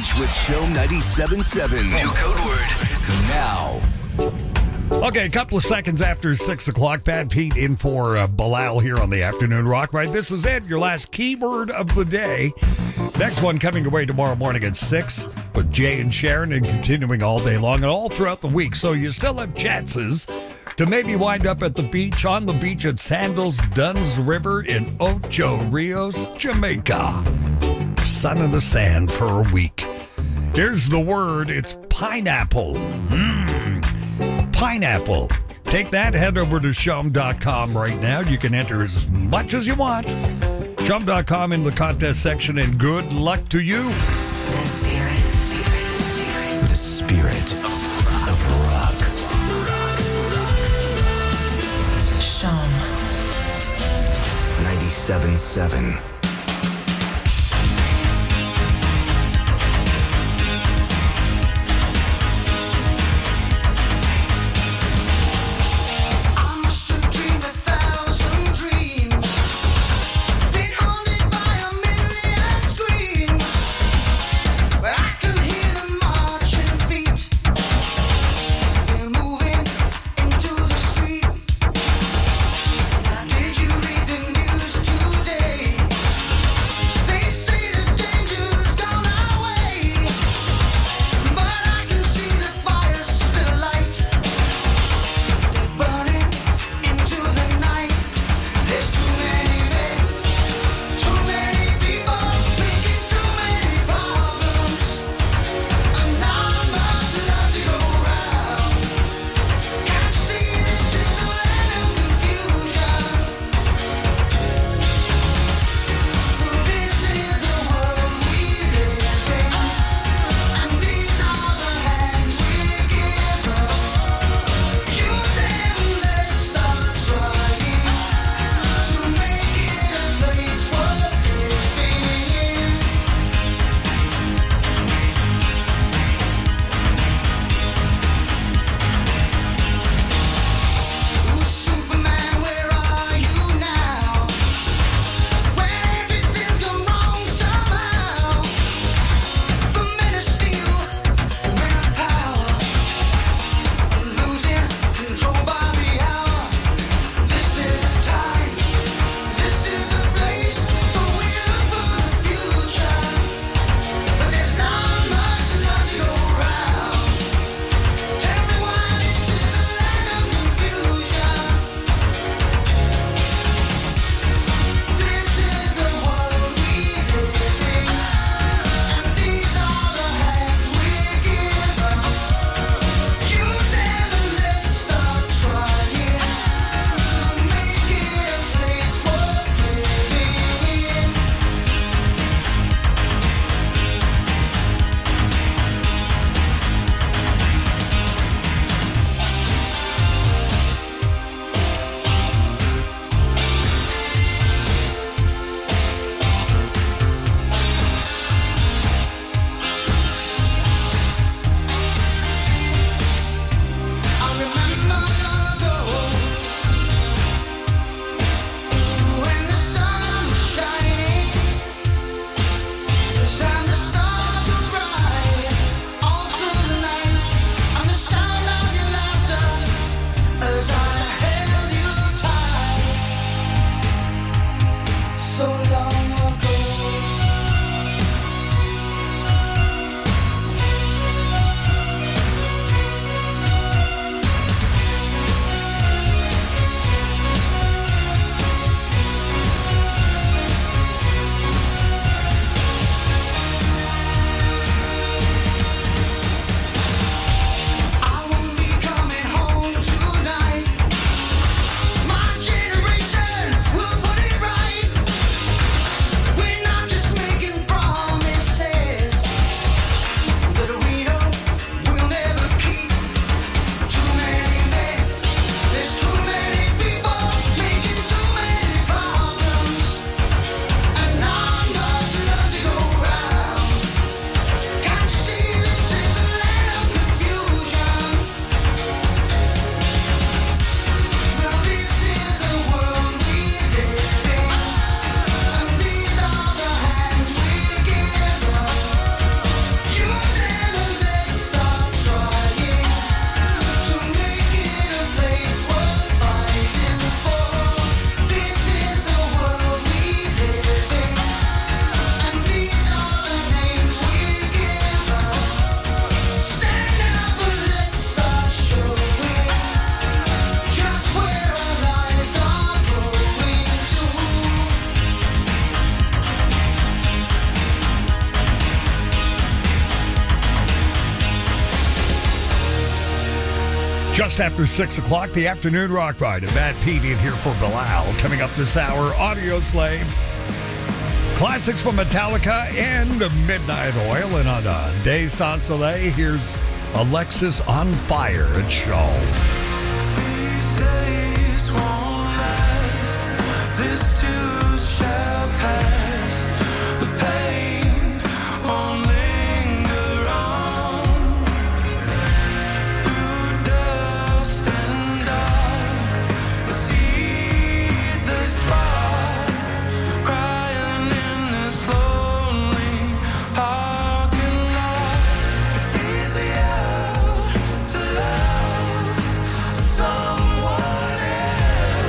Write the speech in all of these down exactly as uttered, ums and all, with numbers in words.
Beach with Show ninety-seven point seven. New code word now. Okay, a couple of seconds after six o'clock, Pat Pete in for uh, Bilal here on the Afternoon Rock. Right, this is it, your last keyword of the day. Next one coming your way tomorrow morning at six with Jay and Sharon, and continuing all day long and all throughout the week. So you still have chances to maybe wind up at the beach, on the beach at Sandals Duns River in Ocho Rios, Jamaica. Sun in the sand for a week. Here's the word. It's pineapple. Mmm. Pineapple. Take that, head over to shum dot com right now. You can enter as much as you want. shum dot com in the contest section, and good luck to you. The spirit. The spirit of rock. Shum. ninety-seven point seven. Did you read the news today? Just after six o'clock, the afternoon rock ride. And Bad Pete in here for Bilal. Coming up this hour, Audio Slave. Classics from Metallica and Midnight Oil. And on uh, Day Sans Soleil, here's Alexis on Fire at Shaw. These days won't last. This too shall pass. The pain won't linger on. Through dust and dark, to see the spark crying in this lonely parking lot. It's easier to love someone else.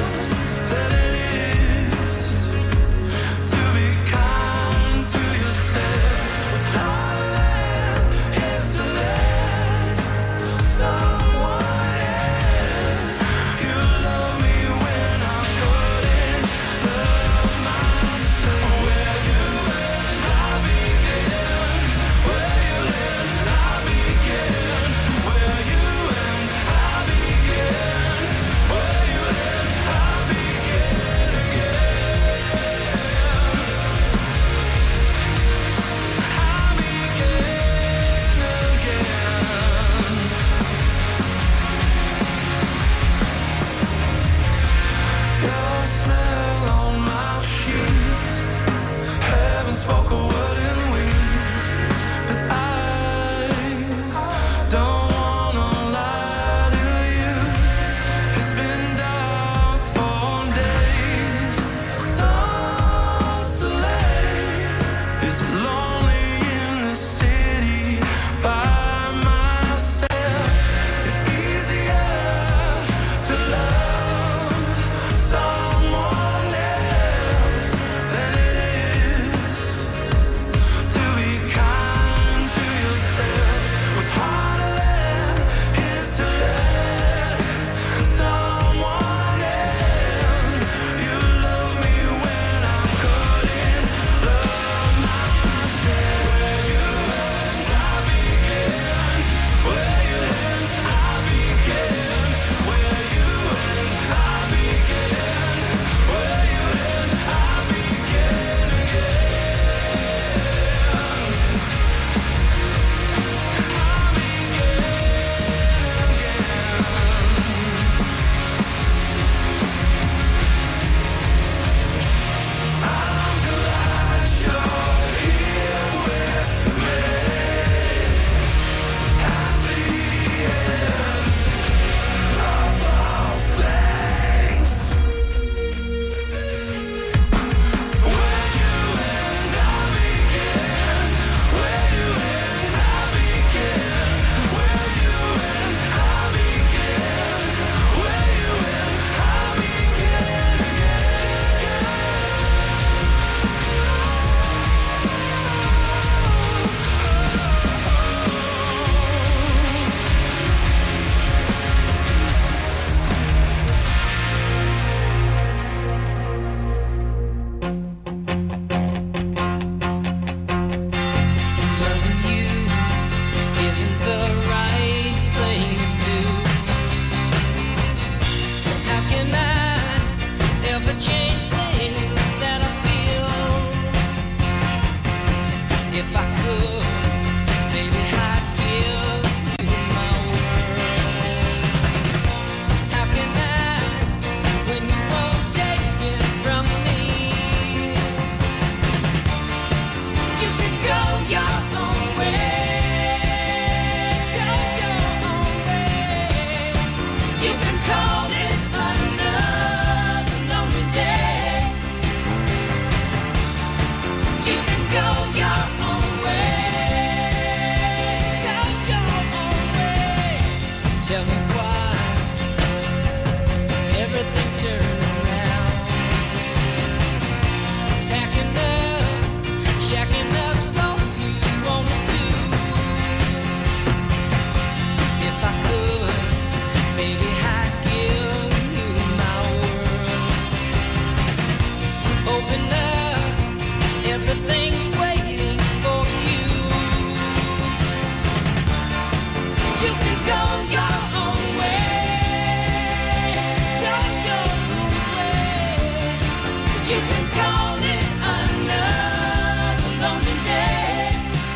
call it another lonely day.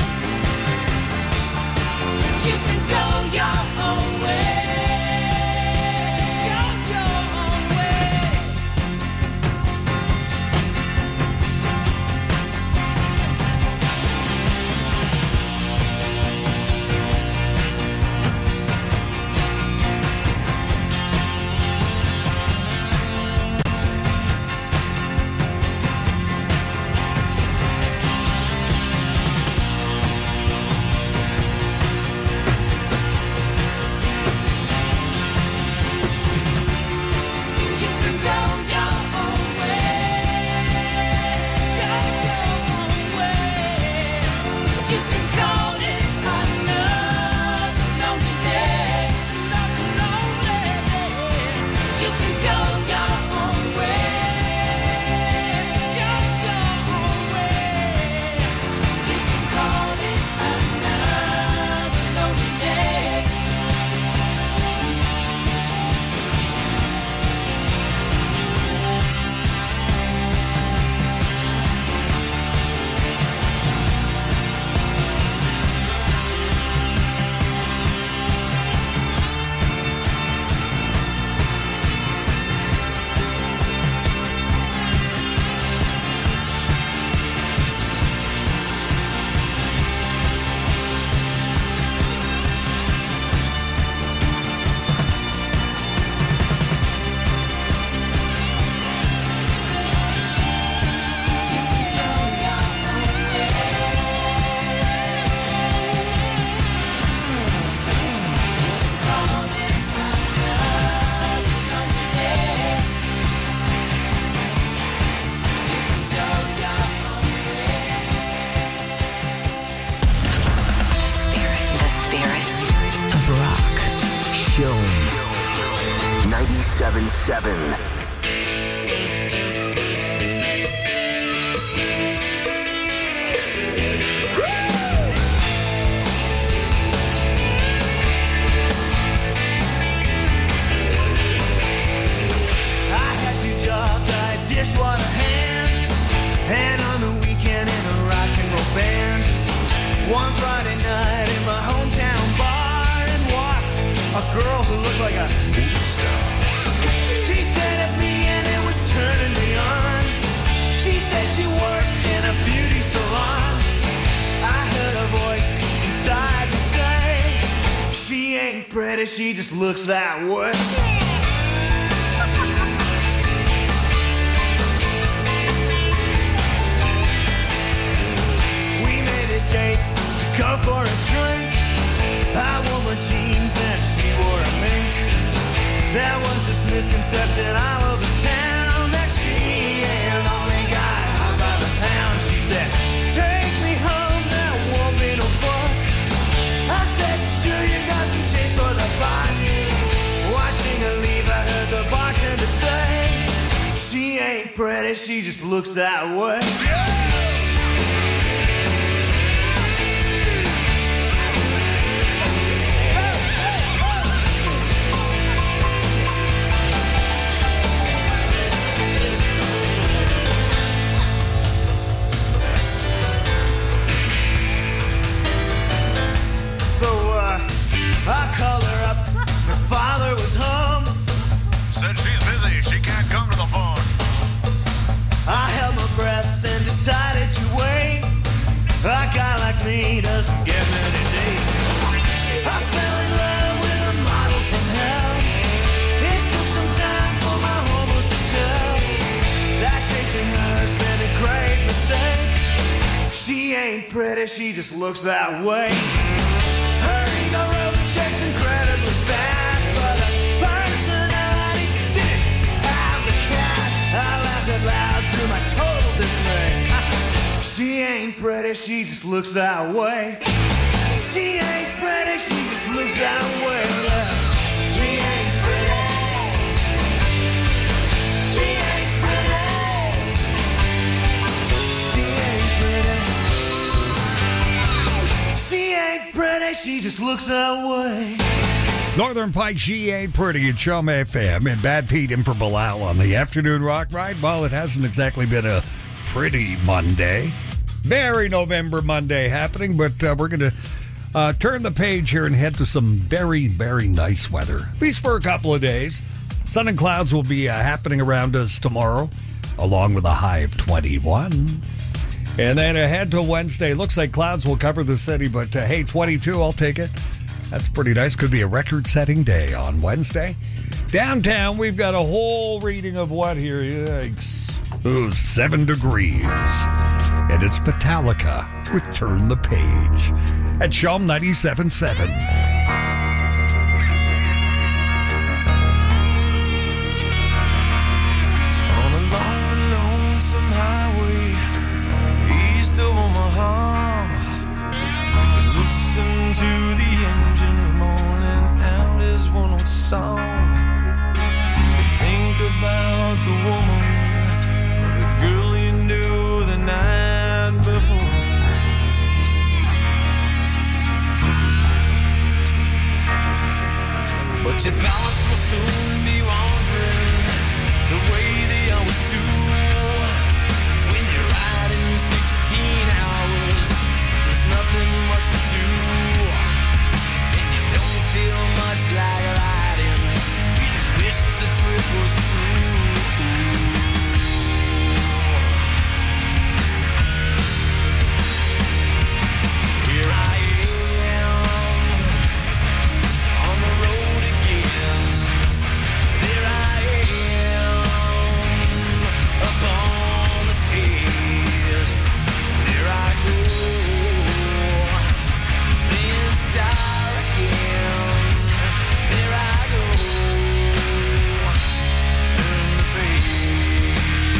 You can go your own way. Go your own way. You can go your own way. Go your own way. You can call it another lonely day. Another lonely day. You can go your own way. Go your own way. You can call it another lonely day. Spirit, the spirit of rock. Show ninety-seven seven. I had two jobs, I had dishwater hands, and on the weekend in a rock and roll band. One Friday night in my hometown bar and walked a girl who looked like a movie star. She said at me and it was turning me on. She said she worked in a beauty salon. I heard a voice inside me say, she ain't pretty, she just looks that way. We made a date to go for a drink. I wore my jeans and she wore a mink. There was this misconception all over town that she ain't only got high by the pound. She said, take me home, there won't be no fuss. I said, sure, you got some change for the boss. Watching her leave, I heard the bartender say, she ain't pretty, she just looks that way. So, uh, I called her up. Her father was home. Said she's busy, she can't come to the phone. I held my breath and decided to wait. A guy like me doesn't get many dates. I fell in love with a model from hell. It took some time for my hormones to tell that chasing her's been a great mistake. She ain't pretty, she just looks that way. Her ego wrote checks incredibly fast, but her personality didn't have the cash. I laughed out loud to my total dismay. She ain't pretty, she just looks that way. She ain't pretty, she just looks that way. She ain't pretty. She ain't pretty. She ain't pretty. She ain't pretty, she just looks that way. Northern Pike, she ain't pretty at Chum F M, and Bad Pete in for Bilal on the afternoon rock ride. Well, it hasn't exactly been a pretty Monday. Very November Monday happening, but uh, we're going to uh, turn the page here and head to some very, very nice weather. At least for a couple of days. Sun and clouds will be uh, happening around us tomorrow, along with a high of twenty-one. And then ahead to Wednesday, looks like clouds will cover the city, but uh, hey, twenty-two, I'll take it. That's pretty nice. Could be a record-setting day on Wednesday. Downtown, we've got a whole reading of what here? Yikes. Ooh, seven degrees. And it's Metallica with Turn the Page at Shom ninety-seven point seven. On a long and lonesome highway east of Omaha, I could listen to the engine moaning out his one old song. Could think about the woman or the girl you knew the night before. But your thoughts will soon be wandering the way they always do. When you're riding sixteen hours, there's nothing much to do, and you don't feel much like riding. You just wish the trip was through. Here I am on the road again. There I am upon the stage. There I go, being star again. There I go, turn the page.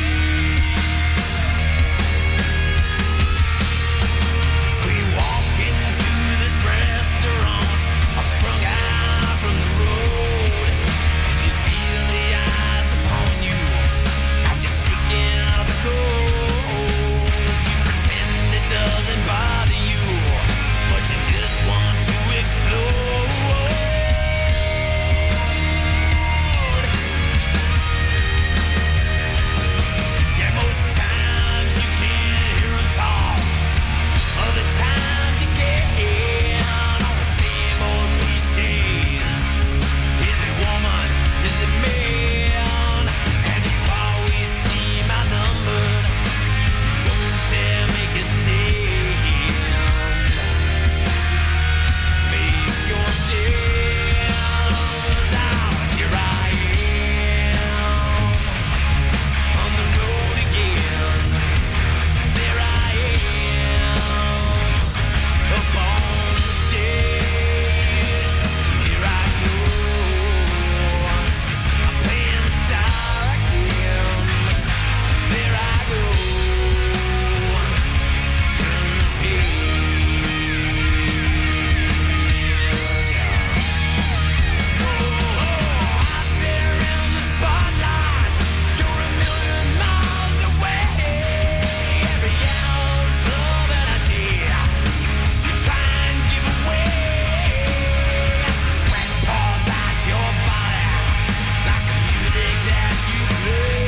So we walk into this restaurant, all strung out from the road, and you feel the eyes upon you as you're shaking out the cold. You pretend it doesn't bother you, but you just want to explode. Yeah, most times you can't hear 'em talk. Other times you get on the same old cliches. Is it woman? Is it man? And you always seem outnumbered. You don't dare make a stand. Make your stand. Now here I am on the road again. There I am upon the stage. Here I go, I'm playing star again. There I go, turn the page. Oh, out there in the spotlight, you're a million miles away. Every ounce of energy you try and give away, as the sweat pours out your body like the music that you play.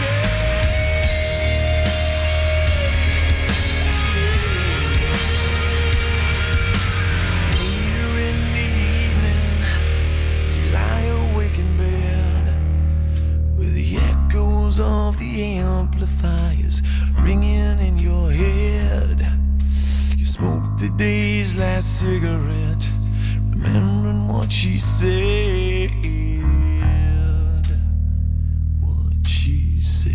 Later in the evening, as you lie awake in bed, with the echoes of the amplifiers ringing in your head, you smoke the day's last cigarette, remembering what she said. What she said.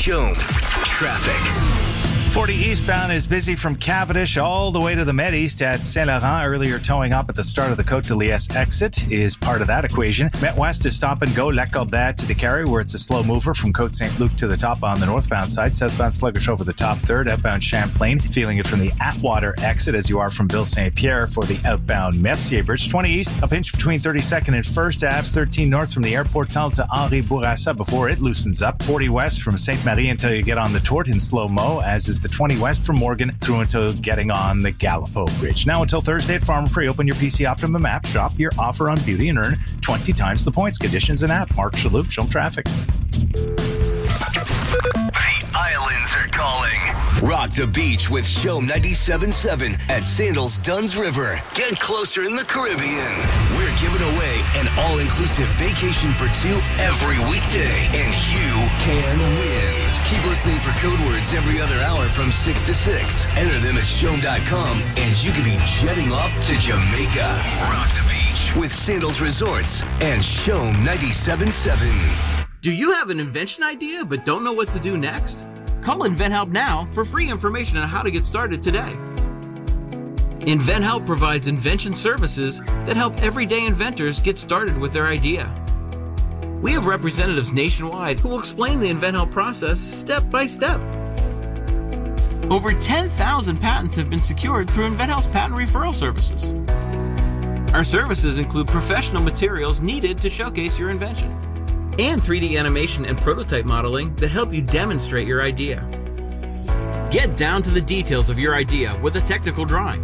Shome Traffic. forty eastbound is busy from Cavendish all the way to the Med East at Saint Laurent. Earlier towing up at the start of the Côte de Liesse exit is part of that equation. Met West is stop and go. La Corbette to Carry, where it's a slow mover from Côte Saint Luc to the top on the northbound side. Southbound sluggish over the top third. Outbound Champlain, feeling it from the Atwater exit as you are from Ville Saint Pierre for the outbound Mercier Bridge. twenty east, a pinch between thirty-second and first. Avs thirteen north from the airport tunnel to Henri Bourassa before it loosens up. forty west from Sainte Marie until you get on the Tourte in slow-mo, as is the twenty west from Morgan through until getting on the Gallipo Bridge. Now until Thursday at Farm Free, open your P C Optimum app, shop your offer on beauty, and earn twenty times the points. Conditions and app. Mark Shalhoub, Shome Traffic. The islands are calling. Rock the beach with Shome ninety-seven point seven at Sandals Duns River. Get closer in the Caribbean. We're giving away an all-inclusive vacation for two every weekday, and you can win. Keep listening for code words every other hour from six to six. Enter them at shome dot com, and you can be jetting off to Jamaica. Rock the beach with Sandals Resorts and Shome ninety-seven point seven. Do you have an invention idea but don't know what to do next? Call InventHelp now for free information on how to get started today. InventHelp provides invention services that help everyday inventors get started with their idea. We have representatives nationwide who will explain the InventHelp process step by step. Over ten thousand patents have been secured through InventHelp's patent referral services. Our services include professional materials needed to showcase your invention, and three D animation and prototype modeling that help you demonstrate your idea. Get down to the details of your idea with a technical drawing.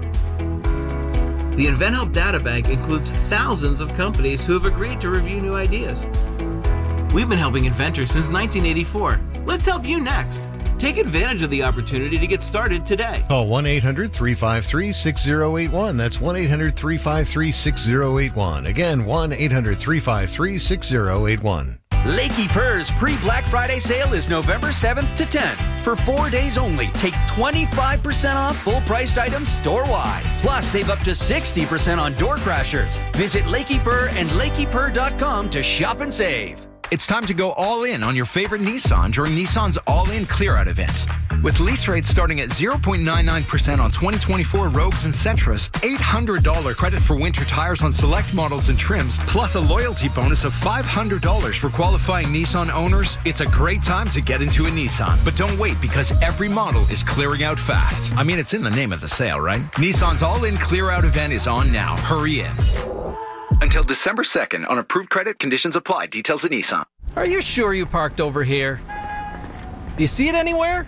The InventHelp Data Bank includes thousands of companies who have agreed to review new ideas. We've been helping inventors since nineteen eighty-four. Let's help you next. Take advantage of the opportunity to get started today. Call one eight hundred three five three six zero eight one. That's one eight hundred three five three six zero eight one. Again, one eight hundred three five three six zero eight one. Lakey Purr's pre-Black Friday sale is November seventh to tenth. For four days only, take twenty-five percent off full-priced items store-wide. Plus, save up to sixty percent on door crashers. Visit Lakey Purr and lakey purr dot com to shop and save. It's time to go all in on your favorite Nissan during Nissan's All-In Clear-Out event. With lease rates starting at zero point nine nine percent on twenty twenty-four Rogues and Sentras, eight hundred dollars credit for winter tires on select models and trims, plus a loyalty bonus of five hundred dollars for qualifying Nissan owners, it's a great time to get into a Nissan. But don't wait, because every model is clearing out fast. I mean, it's in the name of the sale, right? Nissan's All-In Clear-Out event is on now. Hurry in. Until December second. On approved credit, conditions apply. Details at Nissan. Are you sure you parked over here? Do you see it anywhere?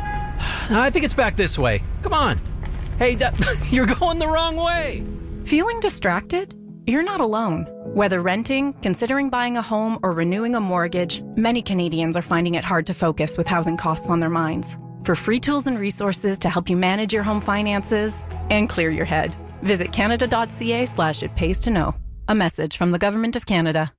I think it's back this way. Come on. Hey, d- you're going the wrong way. Feeling distracted? You're not alone. Whether renting, considering buying a home, or renewing a mortgage, many Canadians are finding it hard to focus with housing costs on their minds. For free tools and resources to help you manage your home finances and clear your head, visit canada.ca slash it pays to know. A message from the Government of Canada.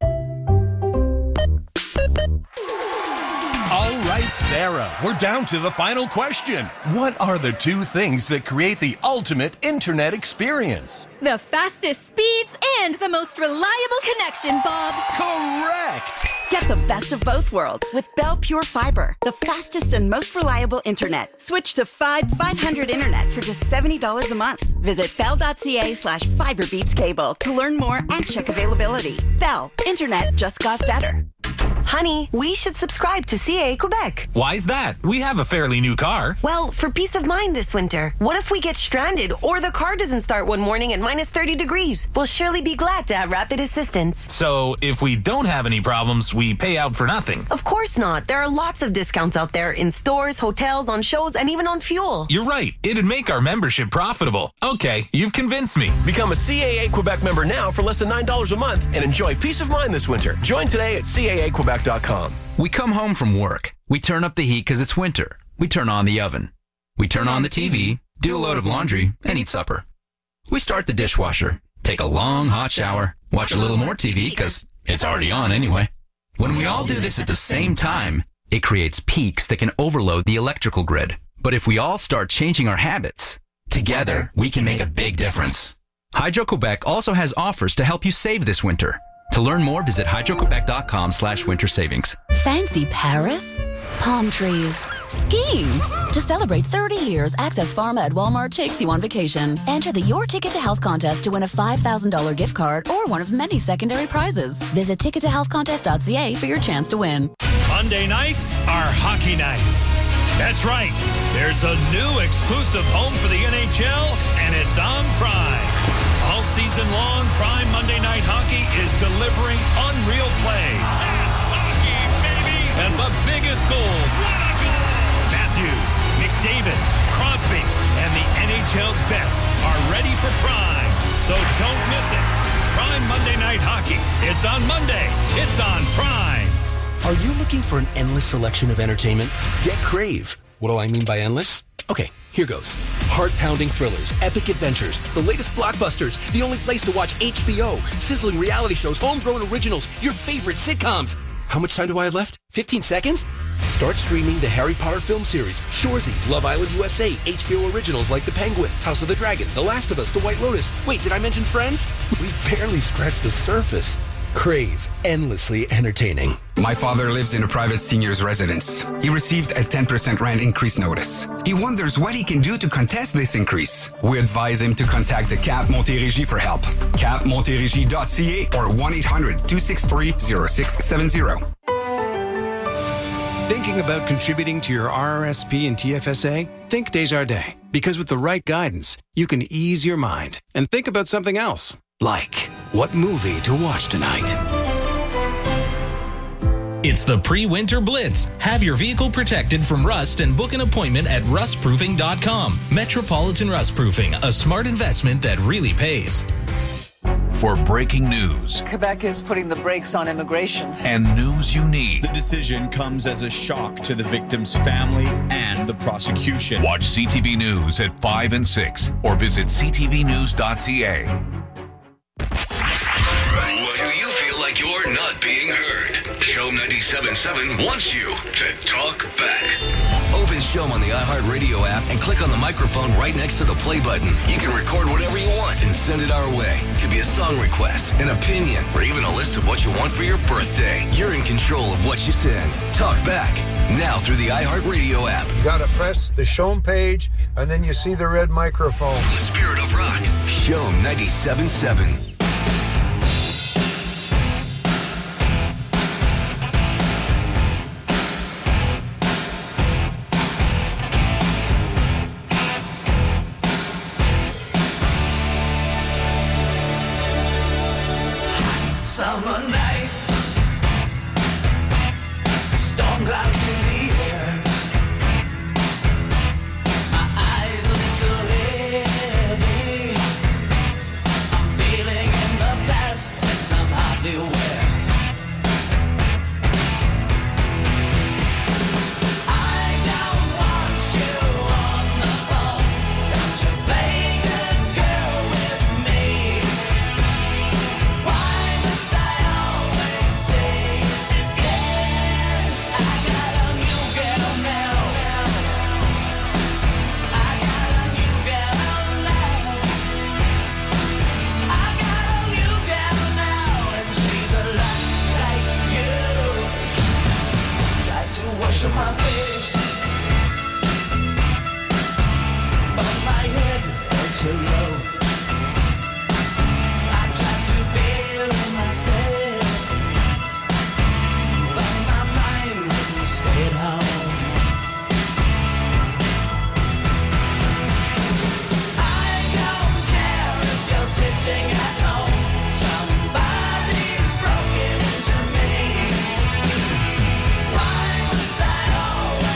All right, Sarah, we're down to the final question. What are the two things that create the ultimate internet experience? The fastest speeds and the most reliable connection, Bob. Correct! Get the best of both worlds with Bell Pure Fiber, the fastest and most reliable internet. Switch to Fibe five hundred Internet for just seventy dollars a month. Visit bell.ca slash fiberbeatscable to learn more and check availability. Bell, internet just got better. Honey, we should subscribe to C A A Quebec. Why is that? We have a fairly new car. Well, for peace of mind this winter. What if we get stranded or the car doesn't start one morning at minus thirty degrees? We'll surely be glad to have rapid assistance. So, if we don't have any problems, we pay out for nothing. Of course not. There are lots of discounts out there in stores, hotels, on shows, and even on fuel. You're right. It'd make our membership profitable. Okay, you've convinced me. Become a C A A Quebec member now for less than nine dollars a month and enjoy peace of mind this winter. Join today at C A A Quebec dot com. We come home from work. We turn up the heat because it's winter. We turn on the oven. We turn on the T V, do a load of laundry, and eat supper. We start the dishwasher, take a long hot shower, watch a little more T V because it's already on anyway. When we all do this at the same time, it creates peaks that can overload the electrical grid. But if we all start changing our habits, together we can make a big difference. Hydro-Quebec also has offers to help you save this winter. To learn more, visit hydroquebec.com slash winter savings. Fancy Paris? Palm trees. Skiing. To celebrate thirty years, Access Pharma at Walmart takes you on vacation. Enter the Your Ticket to Health contest to win a five thousand dollars gift card or one of many secondary prizes. Visit ticket to health contest dot c a for your chance to win. Monday nights are hockey nights. That's right. There's a new exclusive home for the N H L, and it's on Prime. All season long, Prime Monday Night Hockey is delivering unreal plays. Hockey, baby! And the biggest goals. Matthews, McDavid, Crosby, and the N H L's best are ready for Prime. So don't miss it. Prime Monday Night Hockey. It's on Monday. It's on Prime. Are you looking for an endless selection of entertainment? Get Crave. What do I mean by endless? Okay, here goes. Heart-pounding thrillers, epic adventures, the latest blockbusters, the only place to watch H B O, sizzling reality shows, homegrown originals, your favorite sitcoms. How much time do I have left? fifteen seconds? Start streaming the Harry Potter film series, Shoresy, Love Island U S A, H B O originals like The Penguin, House of the Dragon, The Last of Us, The White Lotus. Wait, did I mention Friends? We barely scratched the surface. Crave, endlessly entertaining. My father lives in a private senior's residence. He received a ten percent rent increase notice. He wonders what he can do to contest this increase. We advise him to contact the C A P Montérégie for help. C A P Montérégie dot c a or one eight hundred two six three zero six seven zero. Thinking about contributing to your R R S P and T F S A? Think Desjardins. Because with the right guidance, you can ease your mind and think about something else. Like, what movie to watch tonight? It's the pre-winter blitz. Have your vehicle protected from rust and book an appointment at rust proofing dot com. Metropolitan Rust Proofing, a smart investment that really pays. For breaking news Quebec is putting the brakes on immigration. and news you need. The decision comes as a shock to the victim's family and the prosecution. Watch C T V News at five and six or visit c t v news dot c a. Do you feel like you're not being heard? Show ninety-seven point seven wants you to talk back. Open Show'em on the iHeartRadio app and click on the microphone right next to the play button. You can record whatever you want and send it our way. It could be a song request, an opinion, or even a list of what you want for your birthday. You're in control of what you send. Talk back, now through the iHeartRadio app. You gotta press the Show'em page, and then you see the red microphone. The Spirit of Rock. Show'em ninety-seven point seven. Summer night, storm clouds in the air. My eyes a little heavy. I'm feeling in the past that I'm hardly aware. I don't want you on the phone. Don't you play good girl with me? Why must I always say it again? I got a new girl now. I got a new girl now. I got a new girl now, and she's a lot like you. Tried to wash my face, but my head felt too low. I tried to bury myself, but my mind wouldn't stay at home. I don't care if you're sitting at home. Somebody's broken into me. Why must I always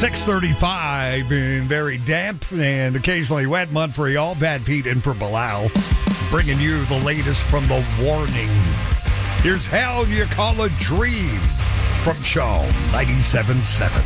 six thirty-five in very damp and occasionally wet Montreal. Bad Pete in for Bilal, bringing you the latest from the warning. Here's Hell You Call a Dream from Shaw ninety-seven point seven.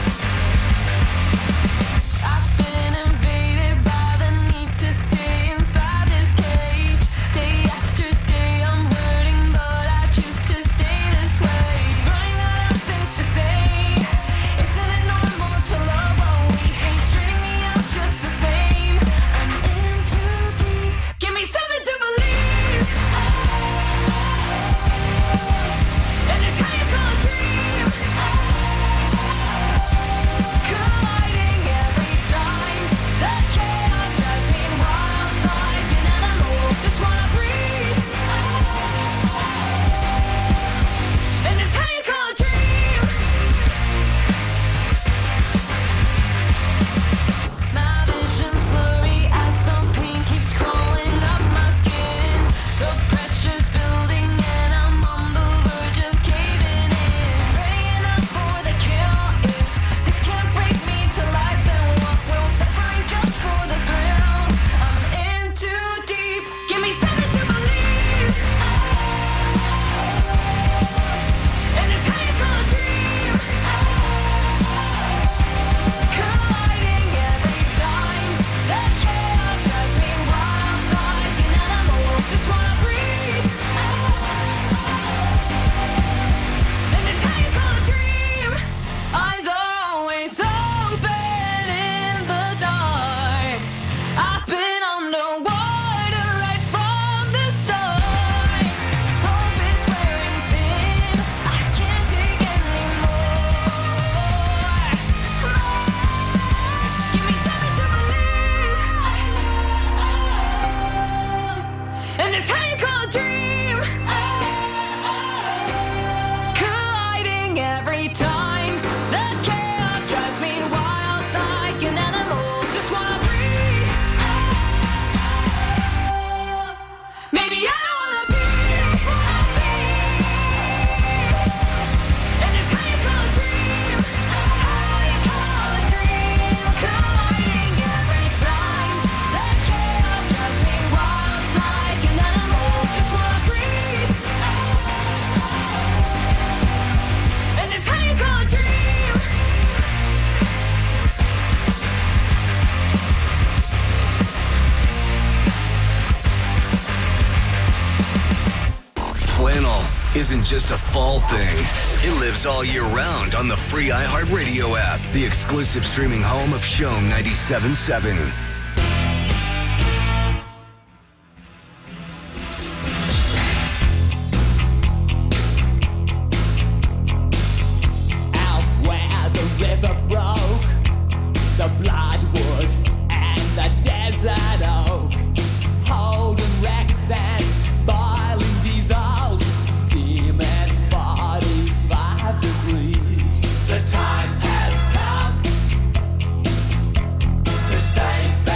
Isn't just a fall thing. It lives all year round on the free iHeartRadio app, the exclusive streaming home of Shome ninety-seven point seven. Out where the river broke, the bloodwood and the desert oak, holding wrecks and boiling diesels, steam at forty-five degrees. The time has come to save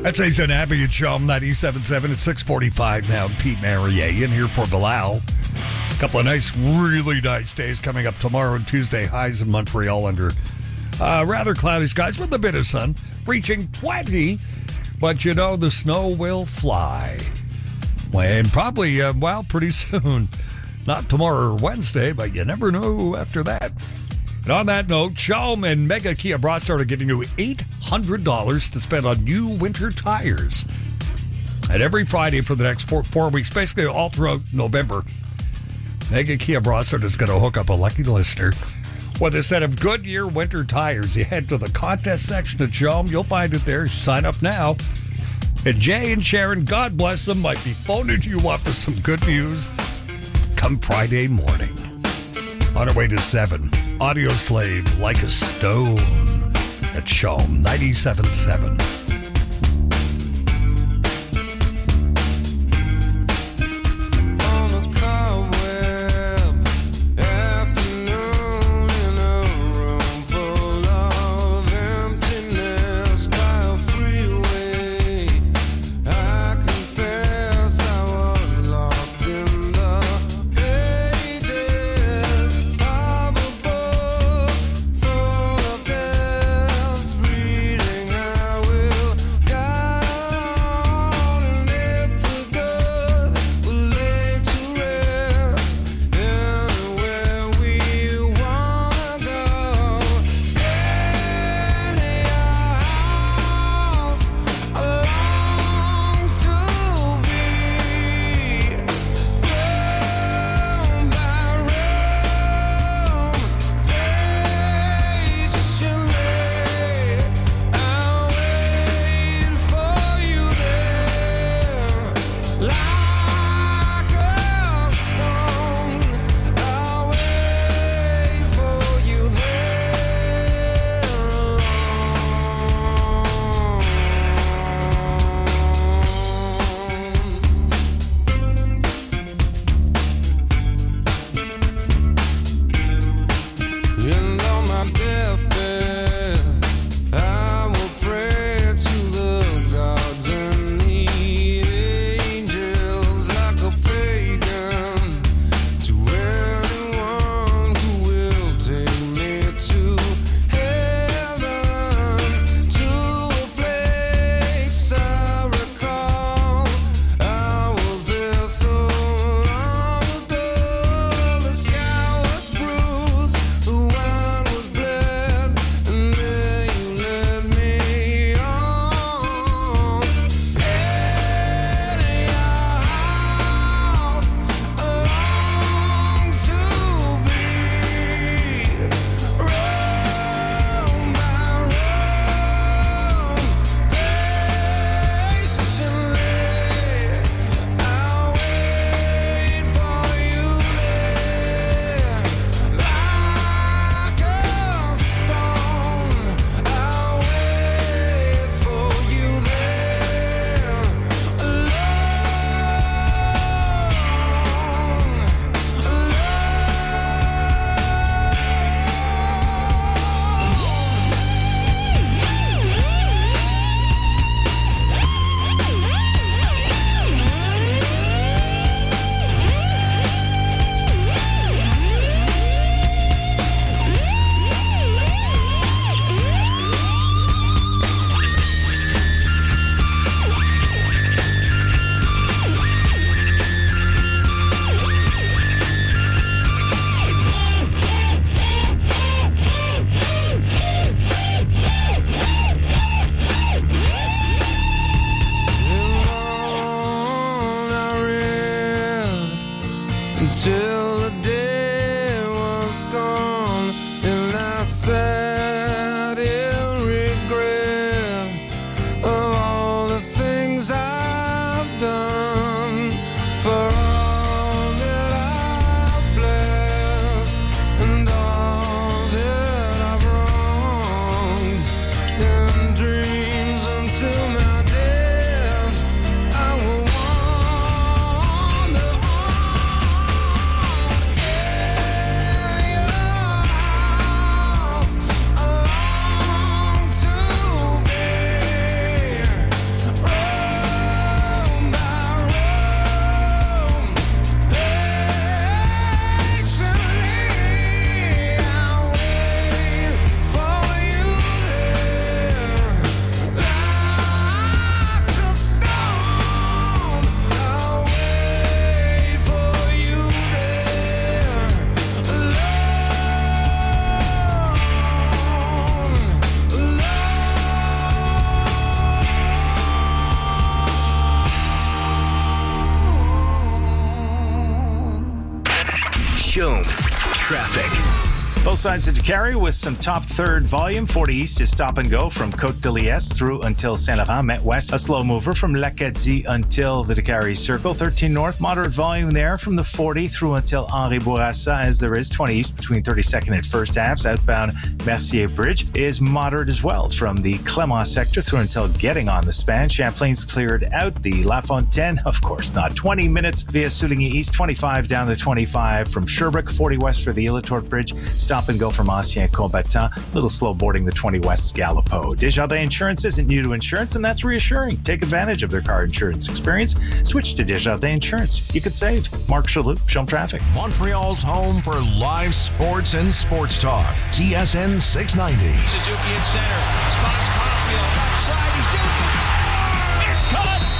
That's Ace and Abby at Chum ninety-seven point seven at six forty-five now. Pete Marier in here for Bilal. A couple of nice, really nice days coming up tomorrow and Tuesday. Highs in Montreal under uh, rather cloudy skies with a bit of sun, reaching twenty. But you know, the snow will fly. And probably, uh, well, pretty soon. Not tomorrow or Wednesday, but you never know after that. And on that note, Chum and Mega Kia Brossard are giving you eight hundred dollars to spend on new winter tires. And every Friday for the next four, four weeks, basically all throughout November, Mega Kia Brossard is going to hook up a lucky listener with a set of Goodyear winter tires. You head to the contest section of Chum. You'll find it there. Sign up now. And Jay and Sharon, God bless them, might be phoning you up with some good news come Friday morning. On our way to seven, Audio Slave, Like a Stone at Chum ninety-seven point seven. Reading, I will traffic. Both sides of Décarie with some top third volume. forty East is stop and go from Côte de Liesse through until Saint-Laurent. Met West, a slow mover from L'Acadie until the Décarie Circle. thirteen North, moderate volume there from the forty through until Henri Bourassa, as there is. twenty East between thirty-second and First Ave. Outbound Mercier Bridge is moderate as well from the Clément sector through until getting on the span. Champlain's cleared out. The La Fontaine, of course not. twenty minutes via Souligny East. twenty-five down the twenty-five from Sherbrooke. forty West for the Illitorp Bridge. Stop and go from Ancien Combattant. A little slow boarding the twenty West Gallipo. Desjardins Insurance isn't new to insurance, and that's reassuring. Take advantage of their car insurance experience. Switch to Desjardins Insurance. You could save. Mark Chalou, Show 'em Traffic. Montreal's home for live sports and sports talk. T S N six ninety. Suzuki in center. Spots Caulfield. Left side. He's doing it. It's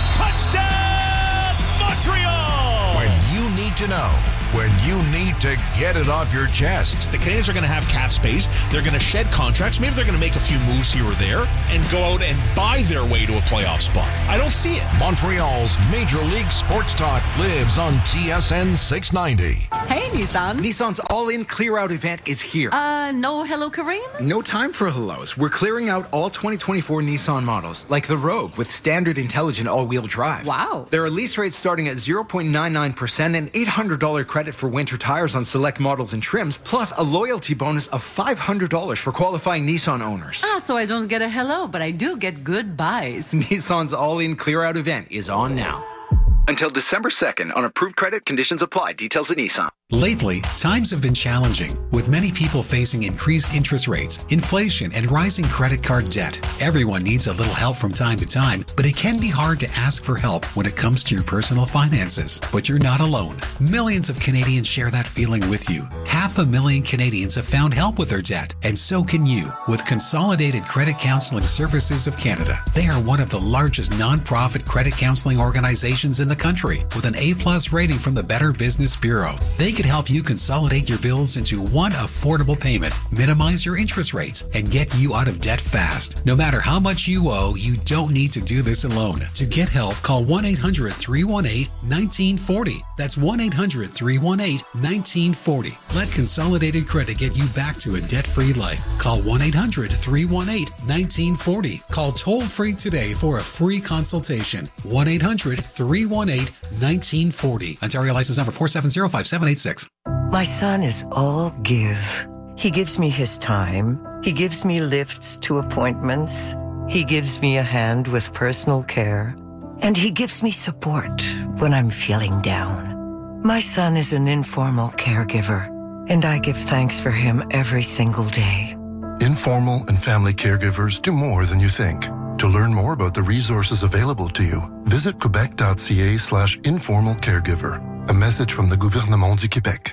caught. Touchdown, Montreal. When you need to know. When you need to get it off your chest. The Canadiens are going to have cap space. They're going to shed contracts. Maybe they're going to make a few moves here or there and go out and buy their way to a playoff spot. I don't see it. Montreal's Major League Sports Talk lives on T S N six ninety. Hey, Nissan. Nissan's all-in clear-out event is here. Uh, no hello, Kareem? No time for hellos. We're clearing out all twenty twenty-four Nissan models, like the Rogue with standard intelligent all-wheel drive. Wow. There are lease rates starting at zero point nine nine percent and eight hundred dollars credit for winter tires on select models and trims, plus a loyalty bonus of five hundred dollars for qualifying Nissan owners. Ah, so I don't get a hello, but I do get good buys. Nissan's all-in clear-out event is on now. Until December second, on approved credit, conditions apply. Details at Nissan. Lately, times have been challenging, with many people facing increased interest rates, inflation, and rising credit card debt. Everyone needs a little help from time to time, but it can be hard to ask for help when it comes to your personal finances. But you're not alone. Millions of Canadians share that feeling with you. Half a million Canadians have found help with their debt, and so can you with Consolidated Credit Counseling Services of Canada. They are one of the largest nonprofit credit counseling organizations in the country, with an A-plus rating from the Better Business Bureau. They could help you consolidate your bills into one affordable payment, minimize your interest rates, and get you out of debt fast. No matter how much you owe, you don't need to do this alone. To get help, call one eight hundred, three one eight, one nine four zero. That's one eight hundred, three one eight, one nine four zero. Let Consolidated Credit get you back to a debt-free life. Call one eight hundred, three one eight, one nine four zero. Call toll-free today for a free consultation. one eight hundred, three one eight, one nine four zero. Ontario license number four seven zero five seven eight six. My son is all give. He gives me his time. He gives me lifts to appointments. He gives me a hand with personal care. And he gives me support when I'm feeling down. My son is an informal caregiver, and I give thanks for him every single day. Informal and family caregivers do more than you think. To learn more about the resources available to you, visit quebec.ca slash informal caregiver. A message from the Gouvernement du Québec.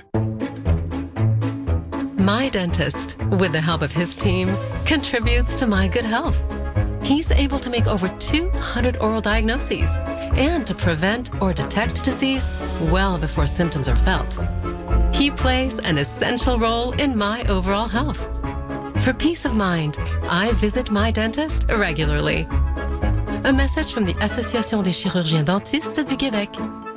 My dentist, with the help of his team, contributes to my good health. He's able to make over two hundred oral diagnoses and to prevent or detect disease well before symptoms are felt. He plays an essential role in my overall health. For peace of mind, I visit my dentist regularly. A message from the Association des chirurgiens dentistes du Québec.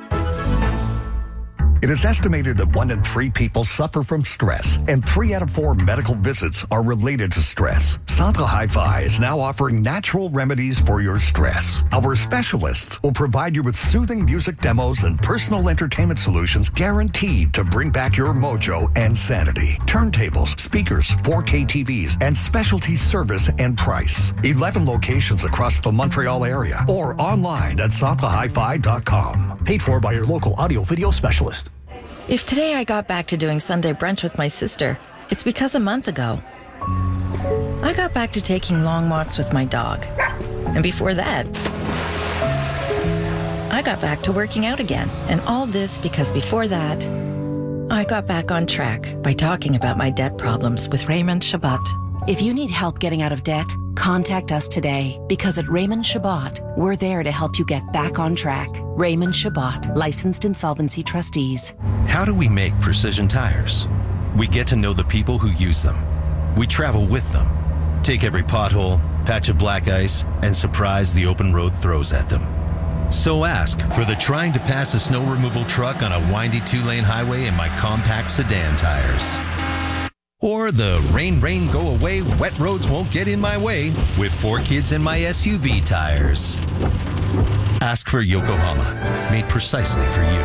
It is estimated that one in three people suffer from stress, and three out of four medical visits are related to stress. Centre Hi-Fi is now offering natural remedies for your stress. Our specialists will provide you with soothing music demos and personal entertainment solutions guaranteed to bring back your mojo and sanity. Turntables, speakers, four K T Vs, and specialty service and price. eleven locations across the Montreal area or online at centre hi fi dot com. Paid for by your local audio-video specialist. If today I got back to doing Sunday brunch with my sister, it's because a month ago, I got back to taking long walks with my dog. And before that, I got back to working out again. And all this because before that, I got back on track by talking about my debt problems with Raymond Chabot. If you need help getting out of debt, contact us today, because at Raymond Chabot, we're there to help you get back on track. Raymond Chabot, licensed insolvency trustees. How do we make precision tires? We get to know the people who use them. We travel with them, take every pothole, patch of black ice, and surprise the open road throws at them. So ask for the trying to pass a snow removal truck on a windy two-lane highway in my compact sedan tires. Or the rain, rain, go away, wet roads won't get in my way with four kids in my S U V tires. Ask for Yokohama, made precisely for you.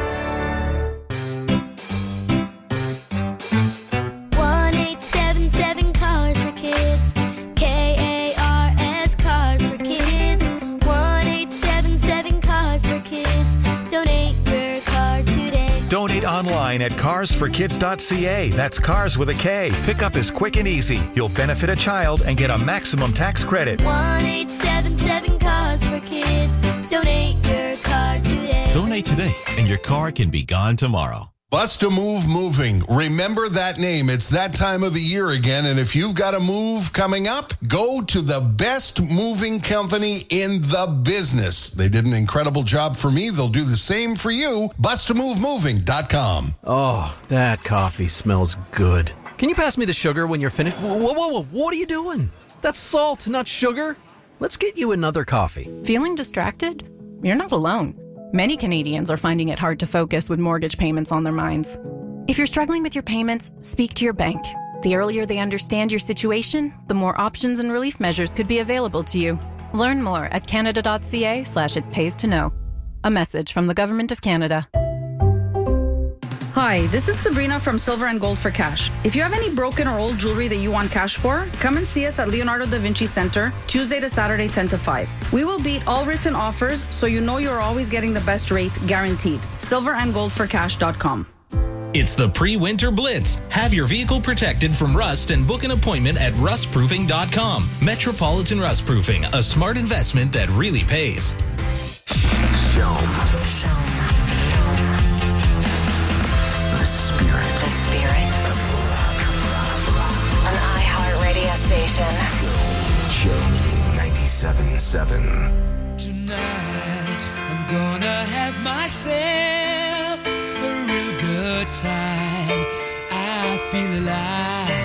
one eight seven seven Cars for Kids. K A R S Cars for Kids. one eight seven seven Cars for Kids. Donate your car today. Donate online at cars for kids dot c a. That's cars with a K. Pickup is quick and easy. You'll benefit a child and get a maximum tax credit. one eight seven seven Cars for Kids. Donate your car today. Donate today, and your car can be gone tomorrow. Bust-A-Move Moving. Remember that name. It's that time of the year again, and if you've got a move coming up, go to the best moving company in the business. They did an incredible job for me. They'll do the same for you. bust a move moving dot com. Oh, that coffee smells good. Can you pass me the sugar when you're finished? Whoa, whoa, whoa, what are you doing? That's salt, not sugar. Let's get you another coffee. Feeling distracted? You're not alone. Many Canadians are finding it hard to focus with mortgage payments on their minds. If you're struggling with your payments, speak to your bank. The earlier they understand your situation, the more options and relief measures could be available to you. Learn more at canada dot c a slash it pays to know. A message from the Government of Canada. Hi, this is Sabrina from Silver and Gold for Cash. If you have any broken or old jewelry that you want cash for, come and see us at Leonardo da Vinci Center, Tuesday to Saturday, ten to five. We will beat all written offers, so you know you're always getting the best rate, guaranteed. silver and gold for cash dot com. It's the pre-winter blitz. Have your vehicle protected from rust and book an appointment at rust proofing dot com. Metropolitan Rust Proofing, a smart investment that really pays. Show. The spirit. The spirit. An iHeartRadio station. Show ninety-seven point seven. Tonight, I'm gonna have myself a real good time. I feel alive.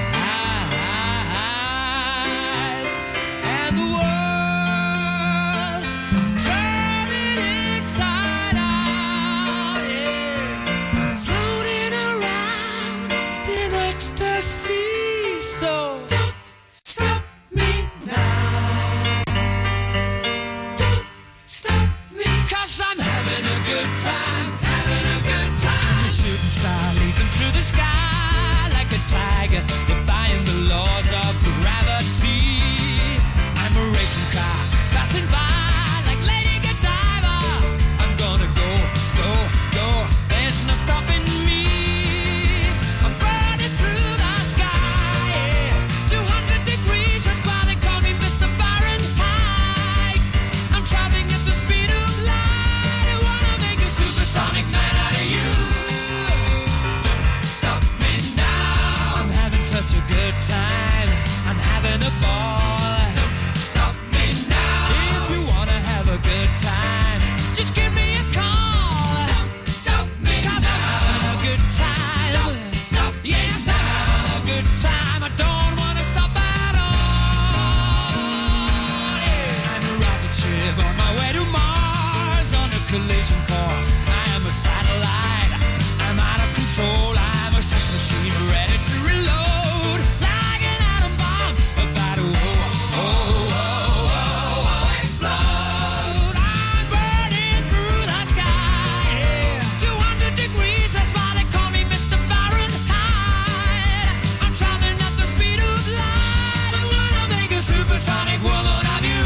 And the world, I'm turning inside out. Yeah. I'm floating around in ecstasy. So don't stop me now. Don't stop me. 'Cause I'm having a good time. Having a good time. A shooting star leaping through the sky like a tiger, defying the laws of gravity. I'm a racing car passing by like Lady Godiva. I'm gonna go, go, go. There's no stopping me. I'm burning through the sky. Yeah. two hundred degrees, that's why they call me Mister Fahrenheit. I'm traveling at the speed of light. I wanna make a supersonic man out of you. Don't stop me now. I'm having such a good time. I'm having a ball. Don't stop me now. If you wanna have a good time, just give me a call. Don't stop me 'Cause now. I'm having a good time. Don't stop me yes, now. I'm having a good time. I don't wanna stop at all. Yeah. I'm a rocket ship on my way to Mars on a collision course. I am a satellite. I'm out of control. I'm a sex machine ready to reload. Like an atom bomb about to oh, oh, oh, oh, oh, explode. I'm burning through the sky. Yeah. two hundred degrees, that's why they call me Mister Fahrenheit. I'm traveling at the speed of light. I'm gonna make a supersonic woman of you.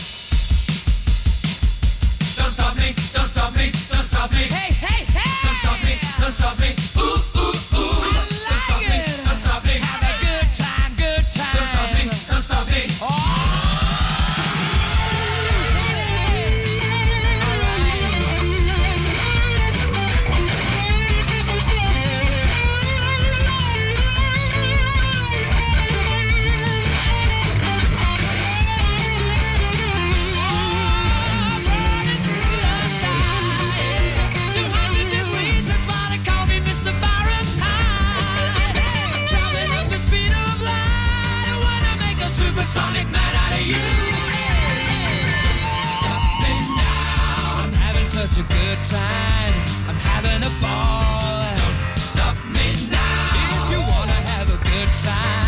Don't stop me, don't stop me, don't stop me. Hey, hey, hey! Don't stop me, don't stop me. Ooh, ooh, ooh. I like don't stop it. me, don't stop me. Have a good time, good time. Don't stop me, don't stop me. two hundred degrees, that's why they call me Mister Fahrenheit. I'm traveling at the speed of light. I wanna make a supersonic man out of you. Stop me now. I'm having such a good time. I'm having a ball. Don't stop me now. If you wanna have a good good time.